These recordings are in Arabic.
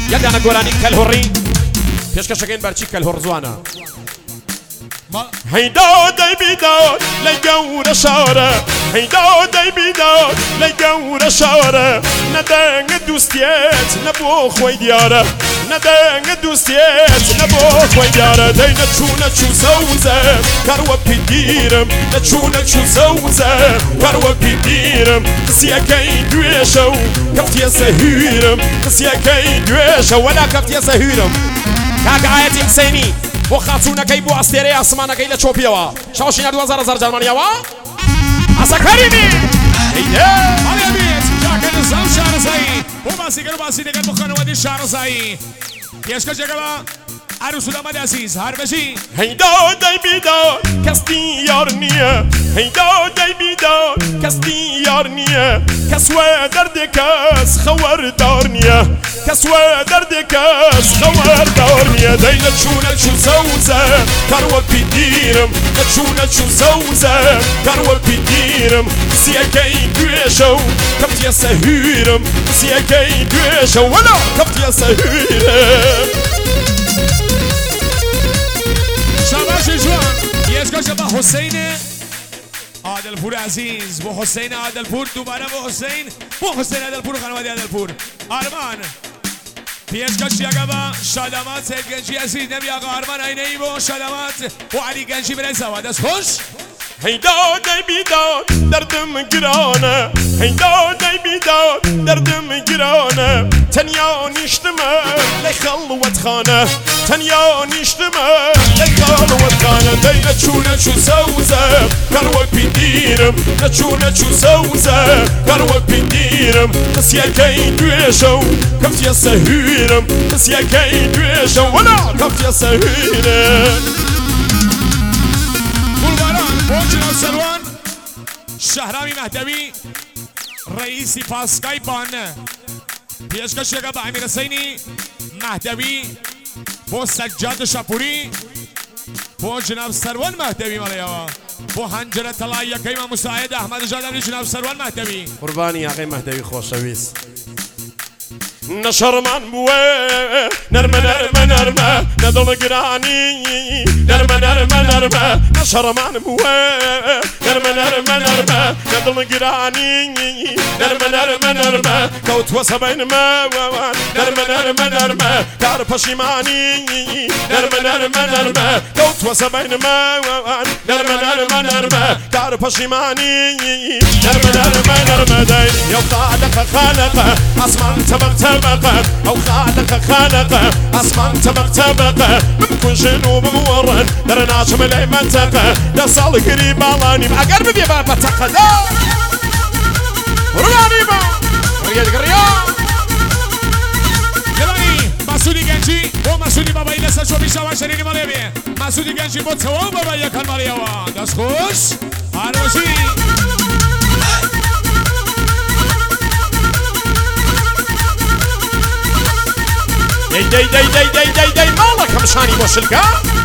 يلا أنا قولاني كالهوري فيش كشكين برشي كالهورزوانا هيدا داي بيدا ليجور شارة هيدا داي بيدا ليجور شارة ندان دوستيات نبو خوي ديارة ندان دوستيات نبو خوي ديارة داي نتشو سوزة كاروا بيديرم نتشو سوزة كاروا بيديرم كسيا كاين دويشو كفتيا سهيرم كسيا كاين دويشو ولا كفتيا سهيرم كاك آياتي حسيني بو خاتونەکەی بۆ ئەستێرەی ئاسمانەکەی لە چۆپیەوە شاوشی نە 2000 جەرمانیەوە ئاسە کەریمی هەڵێ بێت جاکە نزام شارەزایی بۆ باسیگەر و باسی دەکەن بۆ خانەوادی شارەزایی پێشکەشێکەوە عروس و داماد عزیز هەربەشی هەیدا دەی بیدا کەس دیار نییە هەیدا دەی بیدا کەس دیار نییە کەس وە دەردێ کەس خەوەردار نییە کەس وە دەردێ کەس خەوەردار نییە دەی نەچوو سەوزە کاروە پیدیرم نەچوو سەوزە کاروە پیدیرم کسیەکەی دوێژە و کەفتیە سەهیرم کسیەکەی دوێژە وەلا کەفتیە سەهیرم شاباش جوان يشكش با حسين عادلپور عزیز بو حسین عادلپور دوباره بو حسین عادلپور خانواده عادلپور آرمان پیشکش یکا با شادمات سید گنجی عزیز نبی آقا آرمان اینه ای بو شادمات بو علی گنجی برای زواد از خوش هيدا داي بيدا دردم جرانه هيدا داي بيدا دردم جرانه تنيا نشتمه لخلوت خانه تنيا نشتمه لخلوت خانه داي نشو سوزه كارو بيديرم نشو سوزه كارو بيديرم نسيا كاين دويشو كفتيا سهيرم نسيا كاين دويشو ولا كفتيا سهيرم موجنا سروان شهرامي مهدوي رئيسي باسكاي بان پیشکش یکا با امیر حسینی مهدوی بو سجاد شاپوری بو جناب سروان مهدوی ماليوا بو هنجره طلای یکی ما مساعد احمد جادمی جناب سروان مهدوی قربانی آقای مهدوی خوشویس نشرمان بوه نرمه ندل گرانی نرمه نشرمان بوه نرمه ندل گرانی نرمه کوت وسبین ما نرمه دار پشیمانی نرمه کوت وسبین ما نرمه دار پشیمانی نرمه دای یو خالق اسمان تبق أو خالق أسمان تبق بمكن جنوب مورن درناش ملي منطقة دا صال قريب علاني أقرب بيبا بتقة راني با ريال يلاني مسعودي گنجي و مسعودي بابا إلسا شو بيشا وشريني مالي بيه مسعودي گنجي بو تواو بابا يكن مالي هوا دست خوش هروشي داي مالك مشاني بوشلكا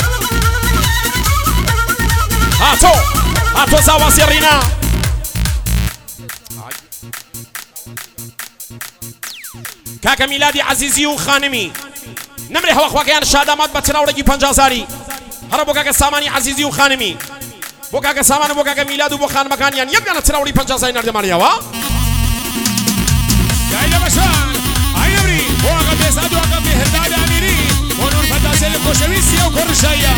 هاتو زاواسي رينا كاكا ميلادي عزيزي وخانمي نمري هوا خواكيان شادامات بتناورجي 50,000 هربو كاكا ساماني عزيزي وخانمي بو كاكا سامان بو كاكا ميلاد وبو خان مكانيان يبقى نتناوري 50,000 نرد ماليا وا يا باشان عيبري واقف يسعد واقف هرداد اميري ونور فتاسل كوشويسيا وكورشايا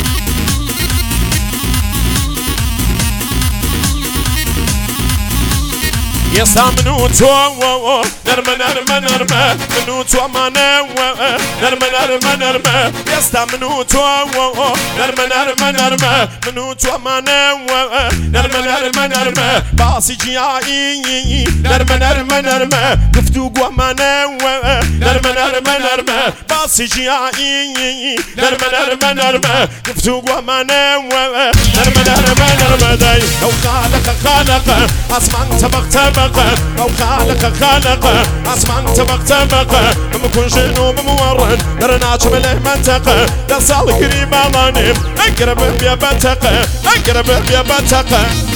يسا منو تو نرمه منو تو مانه نرمه يسا منو تو نرمه منو تو مانه نرمه باسي جيائي نرمه گفتو گوامانه نرمه باسي جيائي نرمه گفتو گوامانه نرمه داي او خالق اسمان تبق أو خالق أسمان تبق مكون جنوب مورن درناش ملي منطقة دا صال قريب علاني أقرب بيا بنطقة